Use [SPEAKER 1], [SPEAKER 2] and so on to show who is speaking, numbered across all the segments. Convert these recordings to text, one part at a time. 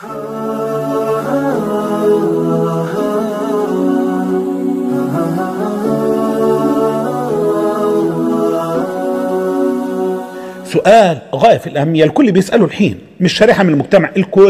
[SPEAKER 1] سؤال غاية في الأهمية، الكل بيسأله الحين، مش شريحة من المجتمع،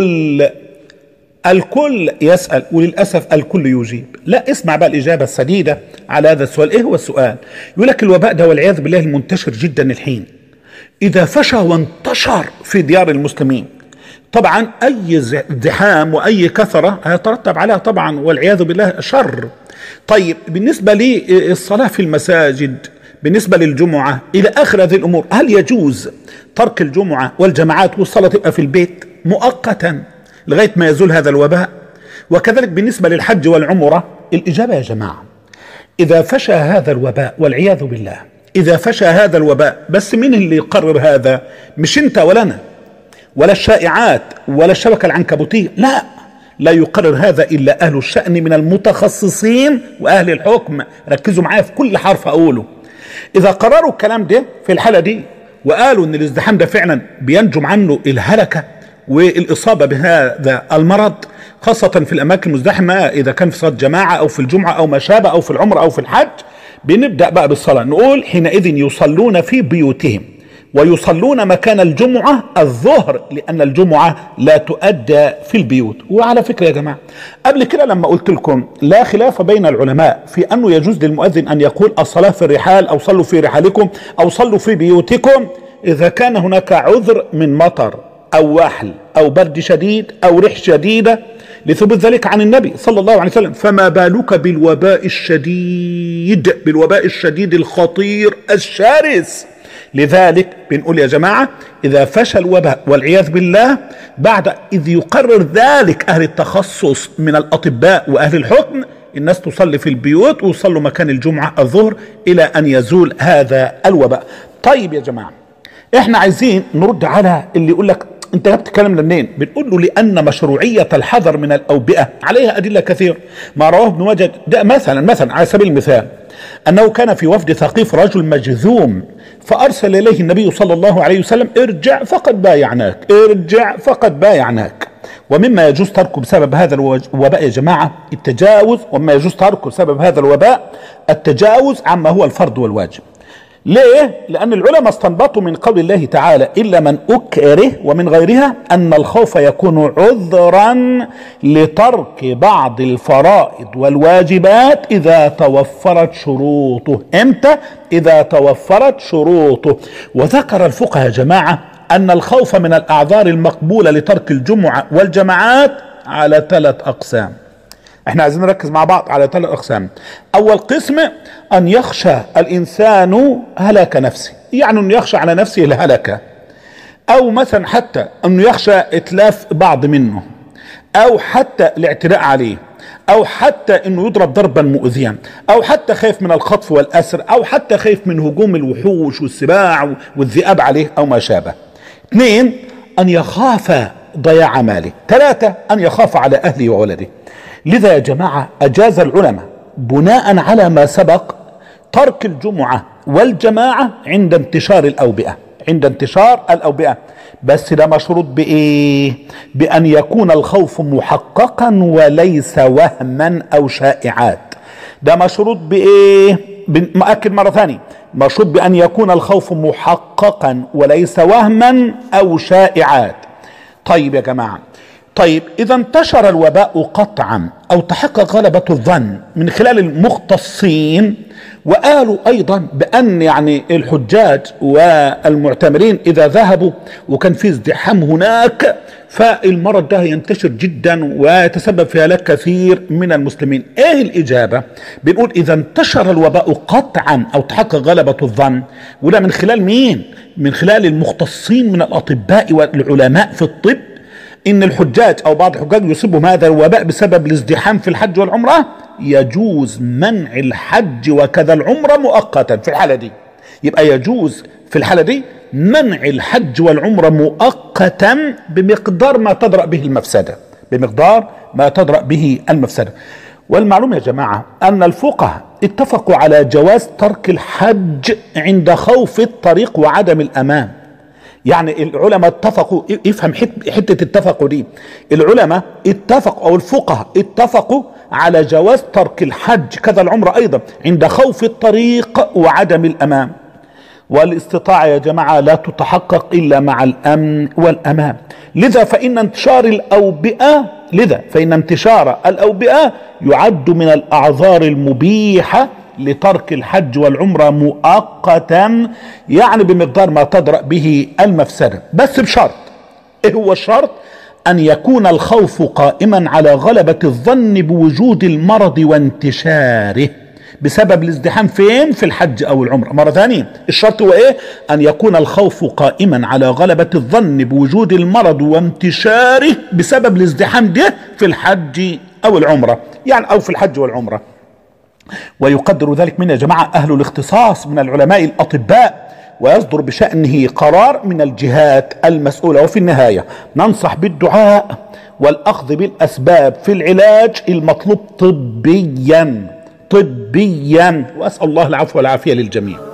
[SPEAKER 1] الكل يسأل، وللأسف الكل يجيب. لا، اسمع بقى الإجابة السديدة على هذا السؤال. إيه هو السؤال؟ يقول لك الوباء ده والعياذ بالله المنتشر جدا الحين، إذا فشى وانتشر في ديار المسلمين، طبعا أي ازدحام وأي كثرة هيترتب عليها طبعا والعياذ بالله شر. طيب بالنسبة للصلاة في المساجد، بالنسبة للجمعة إلى آخر هذه الأمور، هل يجوز ترك الجمعة والجماعات والصلاة تبقى في البيت مؤقتا لغاية ما يزول هذا الوباء؟ وكذلك بالنسبة للحج والعمرة، الإجابة يا جماعة إذا فشى هذا الوباء والعياذ بالله، إذا فشى هذا الوباء، بس مين اللي يقرر هذا؟ مش أنت ولا أنا ولا الشائعات ولا الشبكة العنكبوتية، لا يقرر هذا إلا أهل الشأن من المتخصصين وأهل الحكم. ركزوا معايا في كل حرف أقوله. إذا قرروا الكلام ده في الحالة دي وقالوا إن الازدحام ده فعلا بينجم عنه الهلكة والإصابة بهذا المرض، خاصة في الأماكن المزدحمة، إذا كان في صلاة جماعة أو في الجمعة أو ما شابه أو في العمرة أو في الحج، بنبدأ بقى بالصلاة. نقول حينئذ يصلون في بيوتهم ويصلون مكان الجمعة الظهر، لأن الجمعة لا تؤدى في البيوت. وعلى فكرة يا جماعة، قبل كده لما قلت لكم لا خلاف بين العلماء في أنه يجوز للمؤذن أن يقول الصلاة في الرحال أو صلوا في رحالكم أو صلوا في بيوتكم، إذا كان هناك عذر من مطر أو وحل أو برد شديد أو ريح شديدة لثبوت ذلك عن النبي صلى الله عليه وسلم. فما بالك بالوباء الشديد الخطير الشرس؟ لذلك بنقول يا جماعة إذا فشى الوباء والعياذ بالله، بعد إذ يقرر ذلك أهل التخصص من الأطباء وأهل الحكم، الناس تصلي في البيوت ويصلوا مكان الجمعة الظهر إلى أن يزول هذا الوباء. طيب يا جماعة، احنا عايزين نرد على اللي يقول لك انت جبت الكلام ده منين؟ بنقول له لأن مشروعية الحذر من الأوبئة عليها أدلة كثير. ما رواه ابن ماجه ده مثلا على سبيل المثال أنه كان في وفد ثقيف رجل مجذوم، فأرسل إليه النبي صلى الله عليه وسلم ارجع فقد بايعناك. ومما يجوز تركه بسبب هذا الوباء يا جماعة التجاوز، ومما يجوز تركه بسبب هذا الوباء التجاوز عما هو الفرض والواجب. ليه؟ لأن العلماء استنبطوا من قول الله تعالى إلا من أكره ومن غيرها أن الخوف يكون عذرا لترك بعض الفرائض والواجبات إذا توفرت شروطه. إمتى؟ إذا توفرت شروطه. وذكر الفقهاء يا جماعة أن الخوف من الأعذار المقبولة لترك الجمعة والجماعات على 3 أقسام. احنا عايزين نركز مع بعض على 3 أقسام. أول قسم أن يخشى الإنسان هلاك نفسه، يعني أن يخشى على نفسه الهلكة، أو مثلا حتى أنه يخشى إتلاف بعض منه، أو حتى الاعتداء عليه، أو حتى أنه يضرب ضربا مؤذيا، أو حتى خايف من الخطف والأسر، أو حتى خايف من هجوم الوحوش والسباع والذئاب عليه أو ما شابه. 2 أن يخاف ضياع ماله. 3 أن يخاف على أهله وولده. لذا يا جماعة أجاز العلماء بناء على ما سبق ترك الجمعة والجماعة عند انتشار الأوبئة، بس ده مشروط بإيه؟ بأن يكون الخوف محققا وليس وهما أو شائعات. ده مشروط بإيه؟ مؤكد مرة ثانية، مشروط بأن يكون الخوف محققا وليس وهما أو شائعات. طيب يا جماعة، إذا انتشر الوباء قطعا أو تحقق غلبة الظن من خلال المختصين، وقالوا أيضا بأن يعني الحجاج والمعتمرين إذا ذهبوا وكان في ازدحام هناك، فالمرض ده ينتشر جدا ويتسبب في هلاك كثير من المسلمين. ايه الإجابة؟ بنقول إذا انتشر الوباء قطعا أو تحقق غلبة الظن، وده من خلال مين؟ من خلال المختصين من الأطباء والعلماء في الطب، إن الحجاج أو بعض الحجاج يصيبهم هذا الوباء بسبب الازدحام في الحج والعمرة، يجوز منع الحج وكذا العمرة مؤقتا. في الحالة دي يبقى يجوز في الحالة دي منع الحج والعمرة مؤقتا بمقدار ما تدرأ به المفسدة. والمعلوم يا جماعة أن الفقهاء اتفقوا على جواز ترك الحج عند خوف الطريق وعدم الأمان. يعني العلماء اتفقوا، افهم حتة اتفقوا دي، العلماء اتفقوا او الفقهاء اتفقوا على جواز ترك الحج كذا العمرة ايضا عند خوف الطريق وعدم الامان. والاستطاعة يا جماعة لا تتحقق الا مع الامن والامان. لذا فان انتشار الاوبئة يعد من الاعذار المبيحة لترك الحج والعمرة مؤقتا، يعني بمقدار ما تدرأ به المفسدة، بس بشرط. ايه هو الشرط؟ ان يكون الخوف قائما على غلبة الظن بوجود المرض وانتشاره بسبب الازدحام فين؟ في الحج او العمرة. مرة ثانية، الشرط هو ايه؟ ان يكون الخوف قائما على غلبة الظن بوجود المرض وانتشاره بسبب الازدحام ده في الحج او العمرة، يعني او في الحج والعمرة. ويقدر ذلك من يا جماعة أهل الاختصاص من العلماء الأطباء، ويصدر بشأنه قرار من الجهات المسؤولة. وفي النهاية ننصح بالدعاء والأخذ بالأسباب في العلاج المطلوب طبيا، وأسأل الله العفو والعافية للجميع.